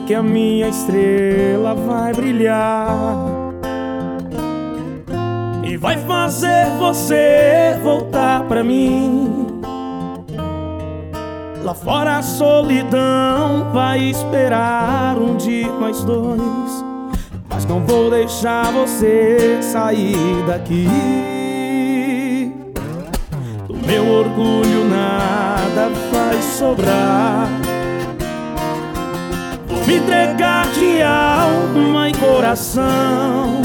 que a minha estrela vai brilhar e vai fazer você voltar pra mim. Lá fora a solidão vai esperar de nós dois, mas não vou deixar você sair daqui. Do meu orgulho nada vai sobrar. Vou me entregar de alma e coração,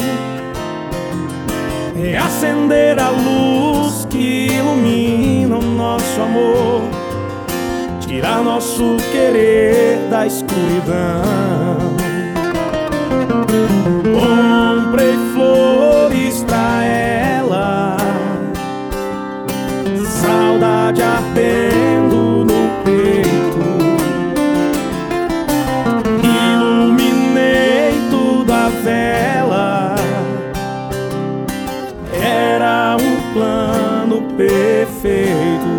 reacender a luz que ilumina o nosso amor, tirar nosso querer da escuridão. Comprei flores pra ela, saudade ardendo no peito. Iluminei tudo a vela, era um plano perfeito.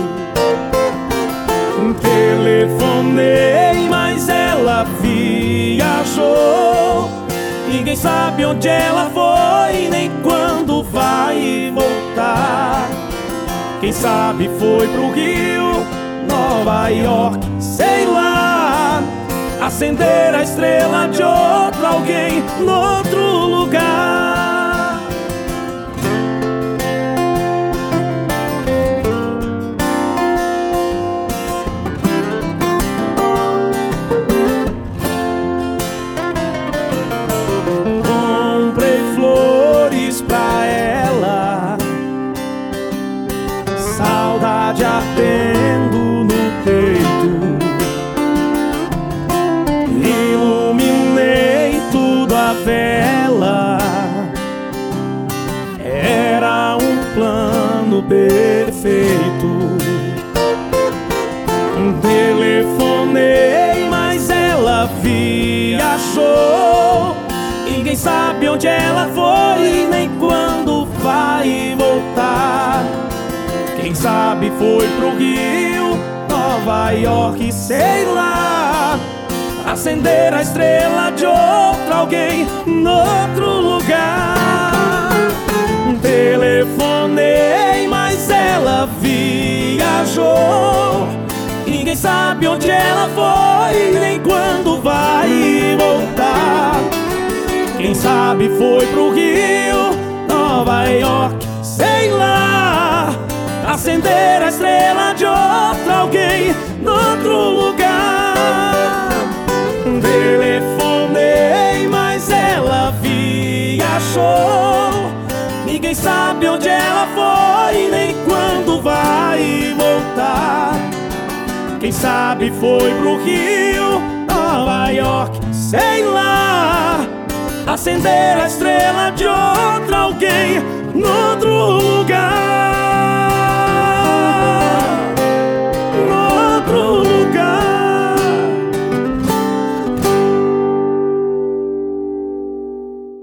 Telefonei, mas ela viajou. Ninguém sabe onde ela foi, nem quando vai voltar. Quem sabe foi pro Rio, Nova York, sei lá, acender a estrela de outro alguém noutro lugar. Saudade ardendo no peito. Iluminei tudo a vela, era um plano perfeito. Telefonei, mas ela viajou. Ninguém sabe onde ela foi, nem quando vai voltar. Quem sabe foi pro Rio, Nova York, sei lá, acender a estrela de outro alguém noutro lugar. Telefonei, mas ela viajou. Ninguém sabe onde ela foi, nem quando vai voltar. Quem sabe foi pro Rio, Nova York, sei lá, acender a estrela de outro alguém noutro lugar. Telefonei, mas ela viajou. Ninguém sabe onde ela foi, nem quando vai voltar. Quem sabe foi pro Rio, Nova York, sei lá, acender a estrela de outro alguém noutro lugar.